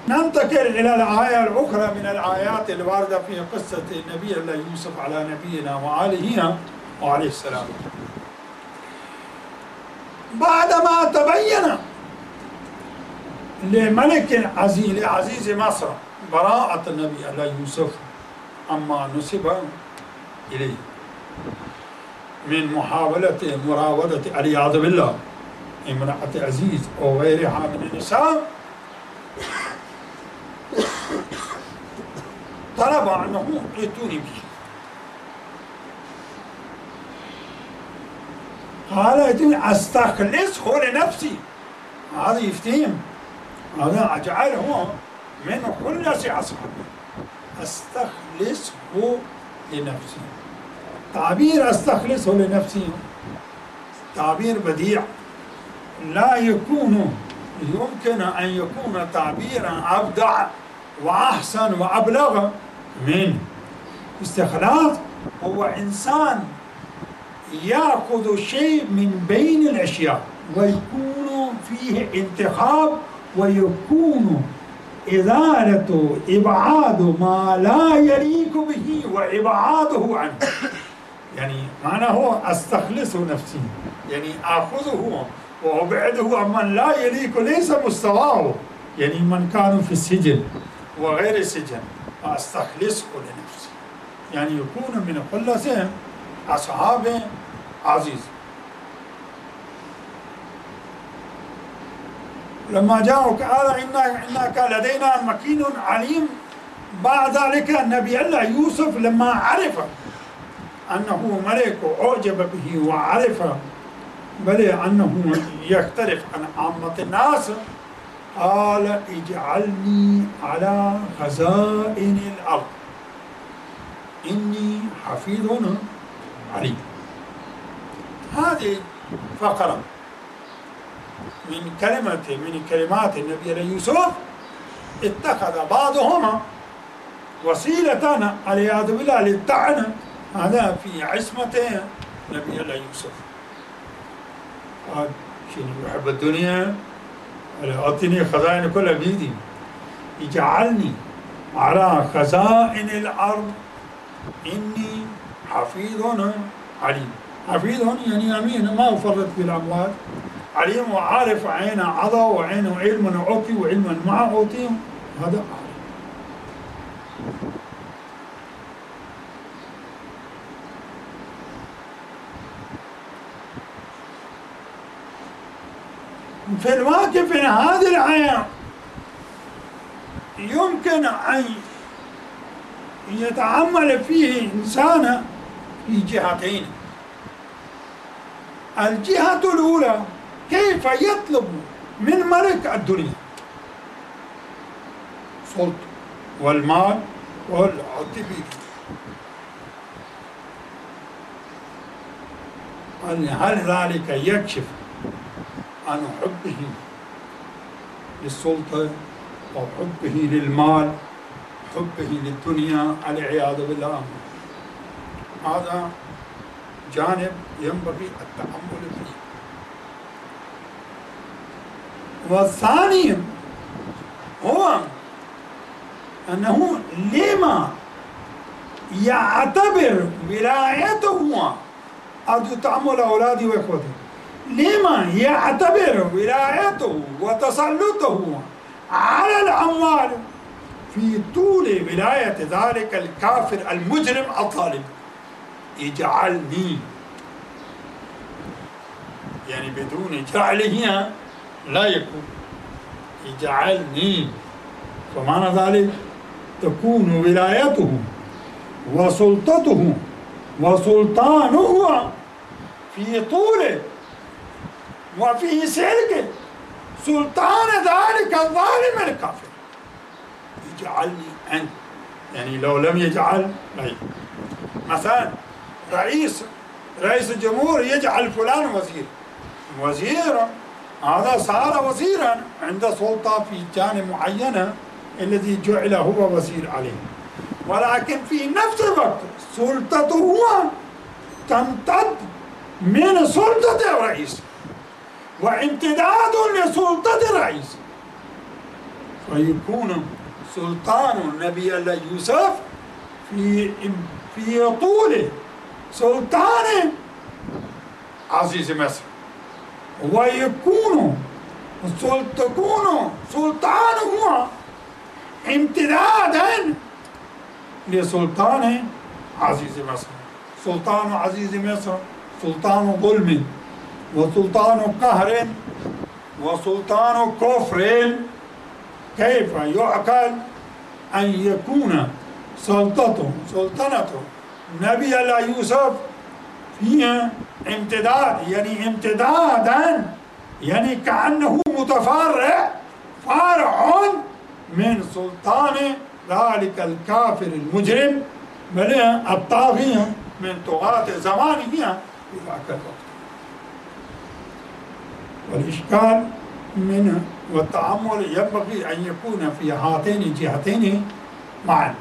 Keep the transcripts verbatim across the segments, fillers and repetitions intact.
ننتقل إلى الآية الأخرى من الآيات الواردة في قصة نبي الله يوسف على نبينا وآله وعليه السلام. بعدما تبين لملك عزيز لعزيز مصر براءة النبي الله يوسف عما نسب إليه من محاولة مراودة والعياذ بالله امرأة عزيز أو غيرها من النساء، طلب عنه ائتوني به. قال ائتوني أستخلصه لنفسي. هذا يفتهم، هذا أجعله من خلص أصحابه. أستخلصه لنفسي، تعبير أستخلصه لنفسي تعبير بديع، لا يكون يمكن أن يكون تعبيرا أبدع وأحسن وأبلغ من استخلاص. هو إنسان يأخذ شيء من بين الأشياء ويكون فيه انتخاب، ويكون إزالة إبعاد ما لا يليق به وإبعاده عنه. يعني معناه أستخلص نفسي، يعني آخذه وأبعده عمن لا يليق ليس مستواه، يعني من كانوا في السجن وغير السجن، فأستخلصه لنفسي، يعني يكون من خلصهم أصحاب عزيز. لما جاءوا قال إنك لدينا مكين عليم. بعد ذلك النبي الله يوسف لما عرف أنه ملك أعجب به وعرف بل أنه يختلف عن عامة الناس، قال اجعلني على خزائن الأرض إني حفيظ عليم. هذه فقرة من كلمة من كلمات النبي يوسف اتخذ بعضهما وسيلة والعياذ بالله للطعن هذا في عصمة نبي الله يوسف. قال شنو يحب الدنيا، أعطني خزائن كلها بيدي، اجعلني على خزائن الأرض إني حفيظ عليم. حفيظ يعني أمين ما أفرط في الأموال، عليم وعارف عين عضى وعين علم أعطي وعلم ما أعطي، هذا أعلم. في الواقع في هذه الآية يمكن أن يتعامل فيه إنسان في جهتين. الجهة الأولى كيف يطلب من ملك الدنيا سلطة والمال والعطف، هل ذلك يكشف عن حبه للسلطة أو حبه للمال، حبه للدنيا والعياذ بالله؟ هذا جانب ينبغي التأمل فيه. والثاني هو أنه لما يعتبر ولايته، أرجو تأمل أولادي وإخوتي، لما يعتبر ولايته وتسلطه على الأموال في طول ولاية ذلك الكافر المجرم الظالم. اجعلني يعني بدون جعله لا يكون، اجعلني، فمعنى ذلك تكون ولايته وسلطته وسلطانه في طوله وفي سلكه سلطان ذلك الظالم الكافر. اجعلني أنت، يعني لو لم يجعل لا يكون. مثلا رئيس رئيس الجمهور يجعل فلان وزير، وزير هذا صار وزيرا عند سلطة في جانب معينة الذي جعل هو وزير عليه، ولكن في نفس الوقت سلطته تمتد من سلطة الرئيس وامتداد لسلطة الرئيس. فيكون سلطان النبي الله يوسف في في طوله سلطان عزيز مصر، ويكون تكون سلطانه امتدادا لسلطان عزيز مصر. سلطان عزيز مصر سلطان ظلم وسلطان قهر وسلطان كفر. كيف يعقل أن يكون سلطته سلطنة نبي الله يوسف فيها امتداد، يعني امتدادا، يعني كأنه متفرع فرع من سلطان ذلك الكافر المجرم بل الطاغي من طغاة زمانه في ذاك الوقت. والإشكال منه والتأمل ينبغي أن يكون في هاتين الجهتين معا.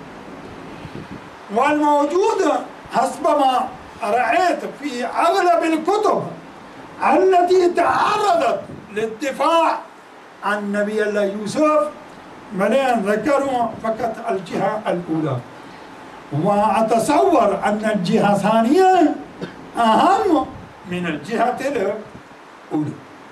والموجود حسب ما رأيت في أغلب الكتب التي تعرضت للدفاع عن نبي الله يوسف ملين ذكروا فقط الجهة الأولى، وأتصور أن الجهة الثانية أهم من الجهة الأولى.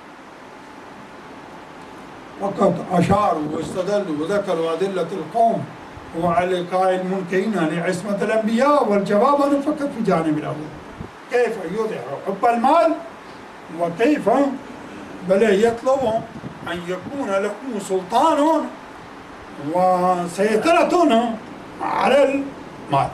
وقد أشاروا واستدلوا وذكروا أدلة القوم وعلى لقاء المنكرين لعصمة الأنبياء، والجواب أنا فقط في جانب الأول، كيف يظهر حب المال وكيف بل يطلب أن يكون له سلطان وسيطرة على المال.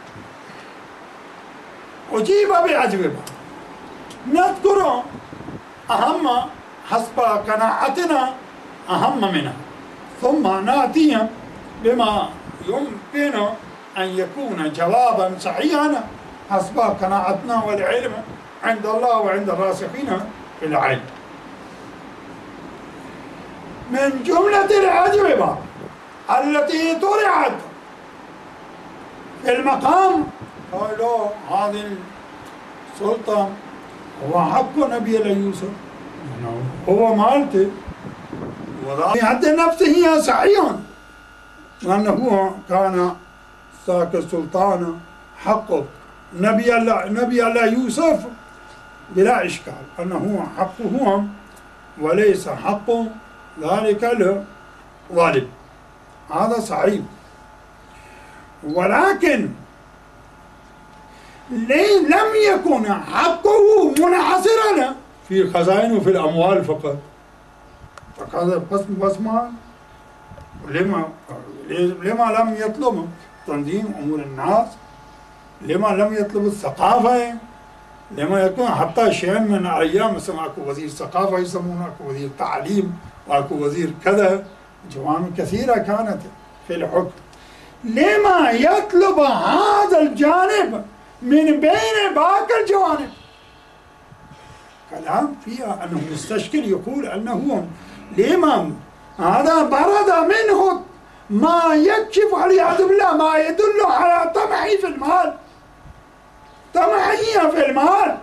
أجيب بأجوبة نذكر أهم حسب قناعتنا أهم منها، ثم نأتي بما يمكن أن يكون جوابا صحيحا حسب قناعتنا والعلم عند الله وعند الراسخين في العلم. من جملة الأجوبة التي طرحت في المقام قالوا هذه السلطة هو حق نبي الله يوسف، هو مالته في حد نفسه صحيح، لأنه كان ذاك السلطان حقه نبي الله نبي الله يوسف بلا إشكال أنه حقه وليس حق ذلك الظالم، هذا صحيح. ولكن لم يكن حقه منحصرا في خزائن وفي الأموال فقط، فهذا بس بس ما لما لما لم يطلب تنظيم أمور الناس، لما لم يطلب الثقافة، لما يكون حتى شيء من أيام مثلا أكو وزير ثقافة يسمونه، أكو وزير تعليم، وأكو وزير كذا، جوانب كثيرة كانت في الحكم. لما يطلب هذا الجانب من بين باقي الجوانب؟ كلام فيها أنه مستشكل يقول أنه لما هذا برد منه ما يكشف والعياذ بالله ما يدل على طمعه في المال، طمعه في المال.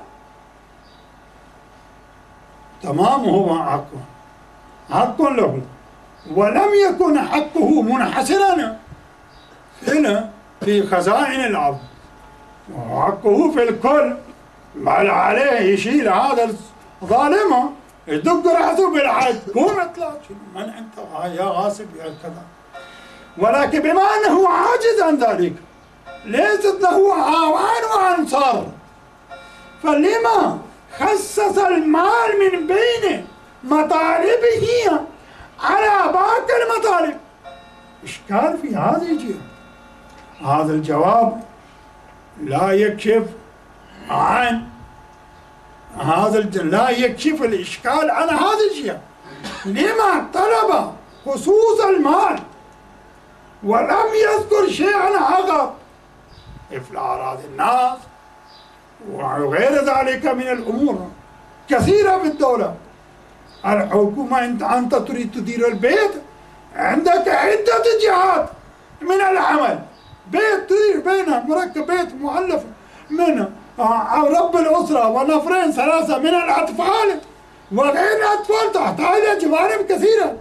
تمام، هو حق حق له، ولم يكن حقه منحصرا هنا في خزائن الأرض، وحقه في الكل، بل عليه يشيل هذا الظالم يدق راسه بالحد، قوم اطلع من انت يا غاصب يا كذا. ولكن بما انه عاجز عن ذلك ليست له اعوان وانصار، فلما خصص المال من بين مطالبه على باقي المطالب؟ إشكال في هذه الجهة. هذا الجواب لا يكشف عن هذا لا يكشف الإشكال عن هذه الجهة. لما طلب خصوص المال ولم يذكر شيئا آخر إفلاء أراضي الناس وغير ذلك من الأمور كثيرة في الدولة. الحكومة أنت أنت تريد تدير البيت، عندك عدة جهات من العمل، بيت تدير بينه مركب، بيت مؤلف من رب الأسرة ونفرين ثلاثة من الأطفال وغير الأطفال، تحتاج جوانب كثيرة.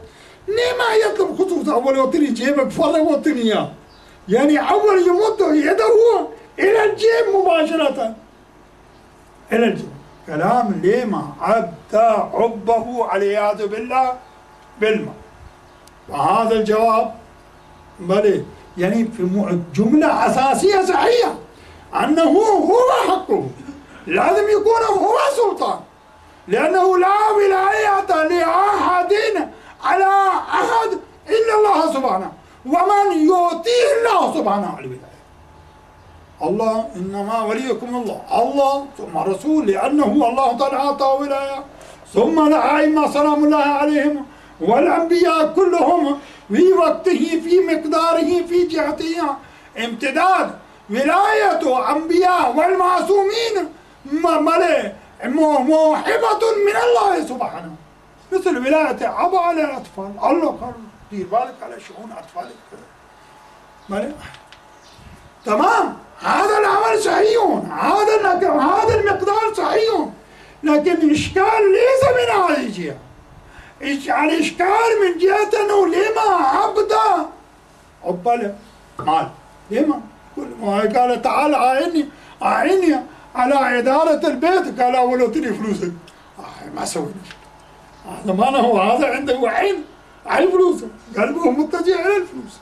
ليه ما يطلب خصوصا أول يعطيني جيبك فرق وعطيني إياه؟ يعني أول يمد يده إلى الجيب مباشرة، إلى الجيب. كلام ليه ما أبدى حبه والعياذ بالله بالماء. وهذا الجواب بلى يعني في جملة أساسية صحيحة أنه هو حقه، لازم يكون هو سلطان، لأنه لا ولاية لأحد على أحد إلا الله سبحانه، ومن يؤتيه الله سبحانه الولاية. الله إنما وليكم الله، الله ثم رسول، لأنه الله تعالى أعطى ولاية، ثم الأئمة سلام الله عليهم والأنبياء كلهم في وقته في مقداره في جهته امتداد ولاية أنبياء والمعصومين ملئ موهبة من الله سبحانه، مثل ولاية أبا على الأطفال. الله قال دير بالك على شؤون أطفالك ملئ. تمام، هذا العمل صحيح، هذا هذا المقدار صحيح، لكن الإشكال ليس من هذه الجهة. الإشكال من جهة أنه لما عبد عبالة مال، لما قال تعال أعني أعني على إدارة البيت، قال أولوتني فلوسك. آه ما سوينا هذا، ما هو هذا عنده عين عين فلوسه، قلبه متجه إلى الفلوس.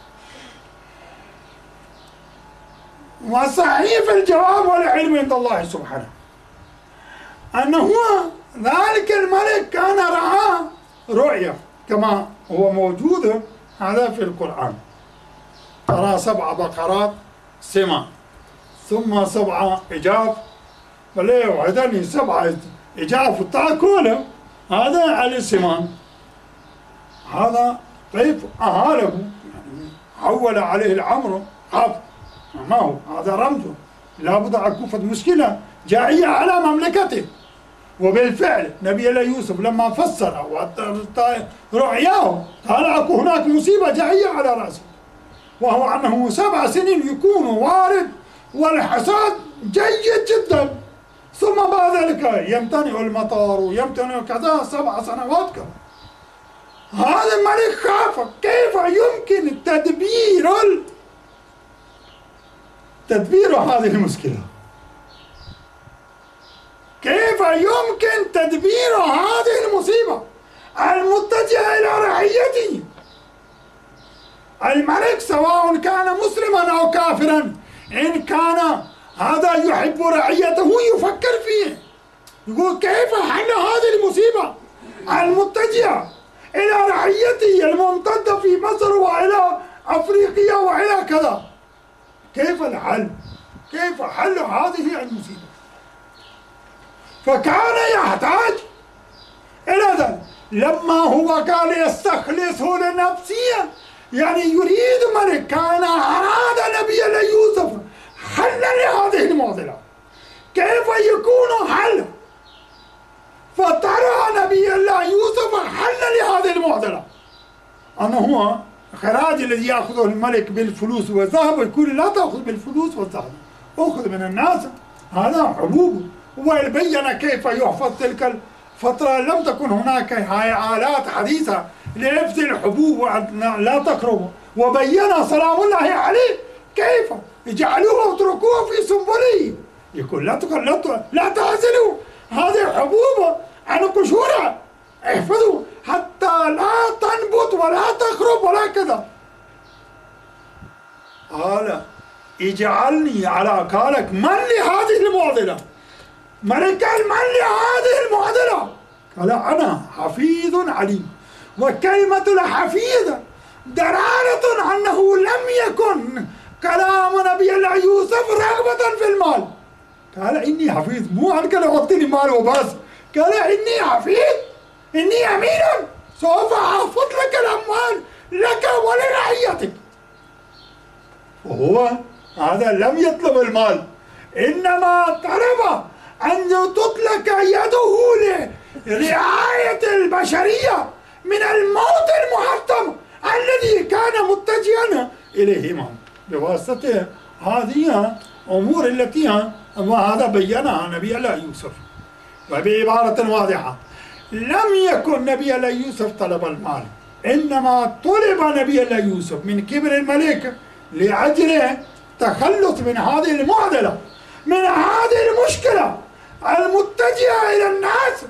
وصحيح في الجواب والعلم عند الله سبحانه أنه ذلك الملك كان رأى رؤيا كما هو موجود هذا في القرآن، ترى سبع بقرات سمان ثم سبع إجاف، بل وعدني سبع إجاف تأكل هذا على السمان. هذا كيف أهاله يعني حول عليه الأمر خاف، ما هو هذا رمزه، لابد أن تكون مشكلة جائية على مملكته. وبالفعل نبي الله يوسف لما فسر رؤياه قال أكو هناك مصيبة جائية على رأسه، وهو أنه سبع سنين يكون وارد والحصاد جيد جدا، ثم بعد ذلك يمتنع المطر ويمتنع كذا سبع سنوات كذا. هذا الملك خاف كيف يمكن تدبير تدبير هذه المشكلة، كيف يمكن تدبير هذه المصيبة المتجهة إلى رعيته. الملك سواء كان مسلما أو كافرا، إن كان هذا يحب رعيته يفكر فيه، يقول كيف حل هذه المصيبة المتجهة إلى رعيته الممتدة في مصر وإلى أفريقيا وإلى كذا، كيف الحل؟ كيف حل هذه المصيبة؟ فكان يحتاج إلى ذلك. لما هو قال يستخلصه لنفسه، يعني يريد ملك، كان أراد نبي الله يوسف حل لهذه المعضلة، كيف يكون حل؟ فترى نبي الله يوسف حل لهذه المعضلة، أنه هو خراج الذي يأخذه الملك بالفلوس والذهب، يقول لا تأخذ بالفلوس والذهب، أخذ من الناس هذا حبوب. وبين كيف يحفظ تلك الفترة، لم تكن هناك آلات حديثة لحفظ الحبوب لا تقربه، وبين سلام الله عليه كيف اجعلوه واتركوه في سنبله، يقول لا لا لا تعزلوا هذه الحبوب عن قشورها، احفظوا حتى لا تنبت ولا تخرب ولا كذا. قال اجعلني على قالك من لهذه المعضلة؟ ملك من لهذه المعضلة؟ قال أنا حفيظ عليم. وكلمة الحفيظ دلالة أنه لم يكن كلام نبي الله يوسف رغبة في المال. قال إني حفيظ، مو عنك لو أعطيني مال وبس، قال إني حفيظ، إني أمين، سوف أحفظ لك الأموال لك ولرعيتك. وهو هذا لم يطلب المال، إنما طلب أن تطلق يده لرعاية البشرية من الموت المحتم الذي كان متجها إليه بواسطة هذه أمور التي وهذا بينها نبي الله يوسف. وبعبارة واضحة، لم يكن نبي الله يوسف طلب المال، إنما طلب نبي الله يوسف من كبر الملك لأجل تخلص من هذه المعضلة، من هذه المشكلة المتجهة إلى الناس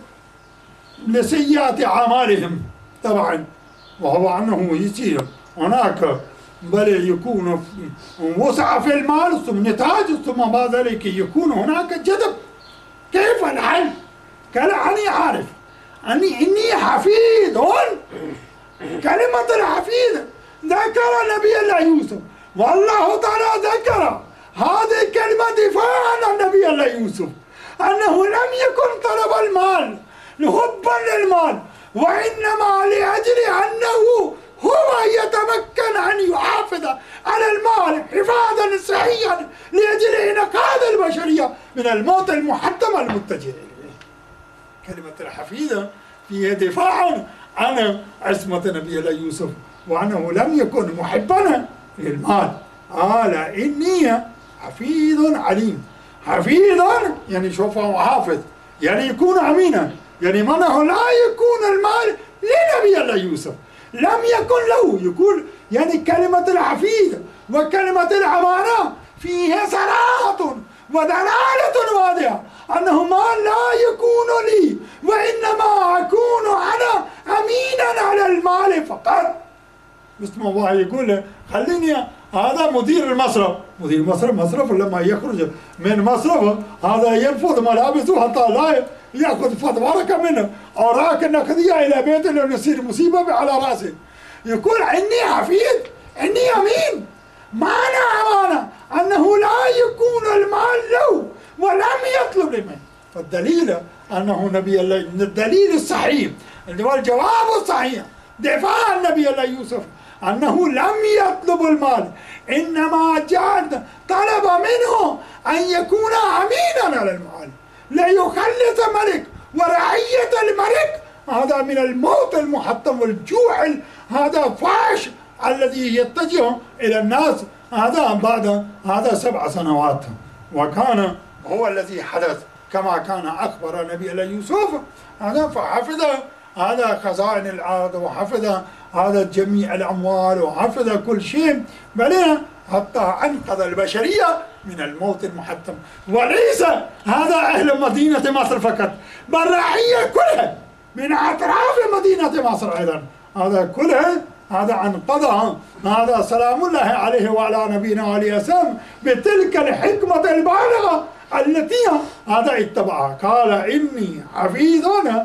لسيئات أعمالهم طبعا، وهو أنه يصير هناك بل يكون وسع في المال ثم نتاج ثم بعد ذلك يكون هناك جذب. كيف الحل؟ قال أني عارف أني إني حفيد. كلمة الحفيد ذكر نبي الله يوسف، والله تعالى ذكر هذه الكلمة دفاعا عن نبي الله يوسف، أنه لم يكن طلب المال حبا للمال، وإنما لأجل أنه هو يتمكن أن يحافظ على المال حفاظا صحيحا لأجل إنقاذ البشرية من الموت المحتم المتجه إليه. كلمة الحفيظ فيها دفاع عن عصمة نبي الله يوسف، وأنه لم يكن محبا للمال. قال إني حفيظ عليم. حفيظ يعني شوفه حافظ، يعني يكون أمينا، يعني منه لا يكون المال لنبي الله يوسف، لم يكن له يكون. يعني كلمة الحفيظ وكلمة الأمانة فيها صراحة ودلالة واضحة أنه ما لا يكون لي، وإنما أكون أنا أمينا على المال فقط. مثل ما الله يقول خليني هذا مدير المصرف، مدير المصرف مصرف لما يخرج من مصرف هذا ينفض ملابسه حتى لا يأخذ فضلك منه أوراق النقدية إلى بيته لأنه يصير مصيبة على رأسه. يقول إني حفيظ، إني أمين. معنى أمانة أنه لا يكون المال له ولم يطلب منه. فالدليل أنه نبي الله، الدليل الصحيح اللي هو الجواب الصحيح دفاع النبي الله يوسف أنه لم يطلب المال، إنما جاء طلب منه أن يكون أمينا على المال ليخلص ملك ورعية الملك هذا من الموت المحتم والجوع هذا فاش الذي يتجه إلى الناس هذا بعد هذا سبع سنوات. وكان هو الذي حدث كما كان أخبر نبي الله يوسف هذا، فحفظ هذا خزائن الأرض وحفظ هذا جميع الأموال وحفظ كل شيء، بل حتى أنقذ البشرية من الموت المحتم. وليس هذا أهل مدينة مصر فقط، بل رعية كلها من أطراف مدينة مصر أيضا، هذا كلها هذا أنقذها. هذا سلام الله عليه وعلى نبينا عليه السلام بتلك الحكمة البالغة التي هذا اتبعها. قال إني حفيظ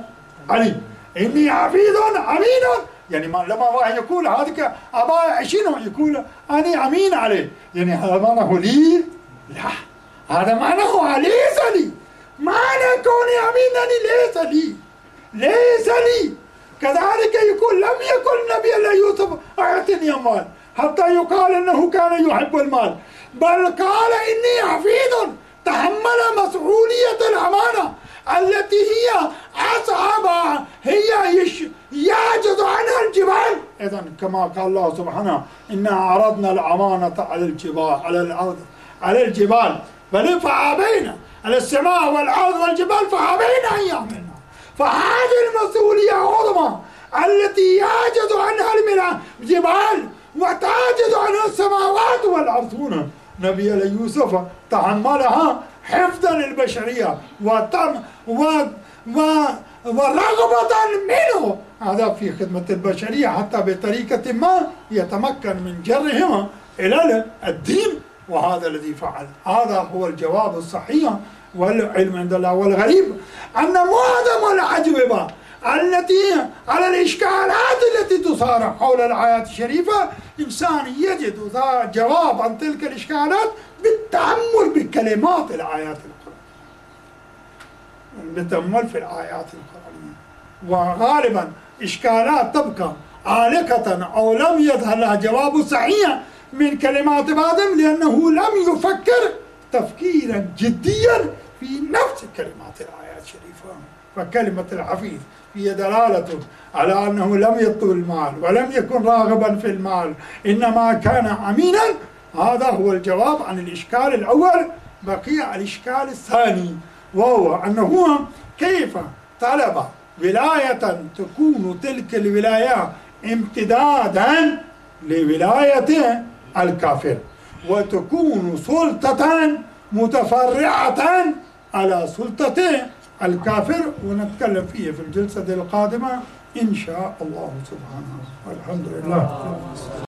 عليم، إني حفيظ أمين. يعني لما واحد يقول هذا أبا عشينه يقول أنا أمين عليه، يعني هذا معناه لي؟ لا، هذا معناه ليس لي. معنى كوني أمينني ليس لي، ليس لي. كذلك يقول لم يكن نبي الله يوسف أعطني المال حتى يقال أنه كان يحب المال، بل قال إني حفيظ تحمل مسؤولية الأمانة التي هي أصعب، هي يعجز عنها الجبال. إذا كما قال الله سبحانه إنا عرضنا الأمانة على الجبال على الأرض على الجبال بل فأبين، على السماء والأرض والجبال فأبين أن يحملنها. فهذه المسؤولية عظمى التي يعجز عنها الجبال وتعجز عنها السماوات والأرض. نبي الله يوسف تحملها حفظا للبشرية وتم و و ورغبة منه هذا في خدمة البشرية حتى بطريقة ما يتمكن من جرهم إلى الدين، وهذا الذي فعل. هذا هو الجواب الصحيح والعلم عند الله. والغريب أن معظم الأجوبة التي على الإشكالات التي تصار حول الآيات الشريفة إنسان يجد ذا جواب عن تلك الإشكالات بالتأمل بكلمات الآيات القرآنية، بالتأمل في الآيات القرآنية. وغالبا إشكالات تبقى عالقة أو لم يظهر لها جواب صحيح من كلمات بعضهم لأنه لم يفكر تفكيرا جديا في نفس كلمات الآيات الشريفة. فكلمة الحفيظ هي دلالة على أنه لم يطلب المال ولم يكن راغبا في المال، إنما كان أمينا. هذا هو الجواب عن الإشكال الأول. بقي الإشكال الثاني وهو أنه كيف طلب ولاية تكون تلك الولاية امتدادا لولاية الكافر، وتكون سلطة متفرعة على سلطة الكافر، ونتكلم فيه في الجلسة القادمة إن شاء الله سبحانه. والحمد لله.